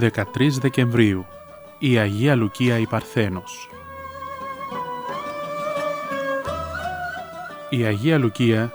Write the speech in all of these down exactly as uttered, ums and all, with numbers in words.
δεκατρείς Δεκεμβρίου, η Αγία Λουκία η Παρθένος. Η Αγία Λουκία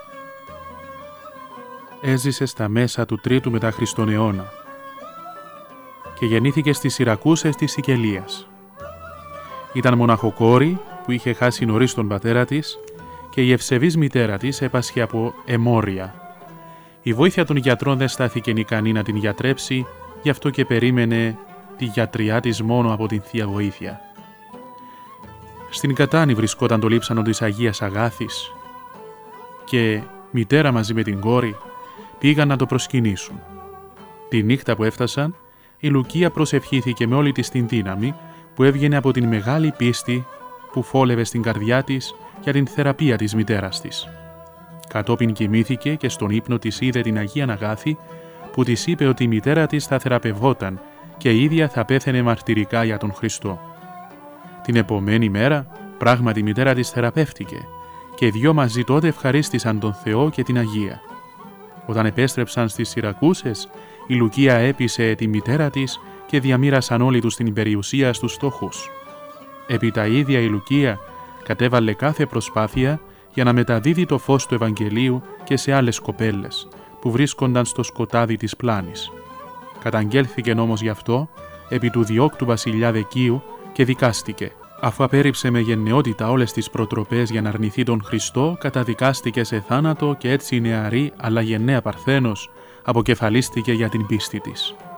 έζησε στα μέσα του τρίτου μετά Χριστόν αιώνα και γεννήθηκε στις Σιρακούσες της Σικελίας. Ήταν μοναχοκόρη που είχε χάσει νωρίς τον πατέρα της και η ευσεβής μητέρα της έπασχε από αιμόρρεια. Η βοήθεια των γιατρών δεν στάθηκε ικανή να την γιατρέψει, γι' αυτό και περίμενε τη γιατριά της μόνο από την Θεία Βοήθεια. Στην Κατάνη βρισκόταν το λείψανο της Αγίας Αγάθης και μητέρα μαζί με την κόρη πήγαν να το προσκυνήσουν. Τη νύχτα που έφτασαν, η Λουκία προσευχήθηκε με όλη της την δύναμη που έβγαινε από την μεγάλη πίστη που φόλευε στην καρδιά της για την θεραπεία της μητέρας της. Κατόπιν κοιμήθηκε και στον ύπνο της είδε την Αγία Αγάθη που της είπε ότι η μητέρα της θα θεραπευόταν και η ίδια θα πέθαινε μαρτυρικά για τον Χριστό. Την επομένη μέρα πράγματι η μητέρα της θεραπεύτηκε και οι δυο μαζί τότε ευχαρίστησαν τον Θεό και την Αγία. Όταν επέστρεψαν στις Σιρακούσες, η Λουκία έπεισε τη μητέρα της και διαμοίρασαν όλοι τους την περιουσία στους φτωχούς. Επί τα ίδια η Λουκία κατέβαλε κάθε προσπάθεια για να μεταδίδει το φως του Ευαγγελίου και σε άλλες κοπέλες που βρίσκονταν στο σκοτάδι της πλάνης. Καταγγέλθηκε όμως γι' αυτό επί του διώκτου βασιλιά Δεκίου και δικάστηκε. Αφού απέρριψε με γενναιότητα όλες τις προτροπές για να αρνηθεί τον Χριστό, καταδικάστηκε σε θάνατο και έτσι η νεαρή αλλά γενναία Παρθένος αποκεφαλίστηκε για την πίστη της.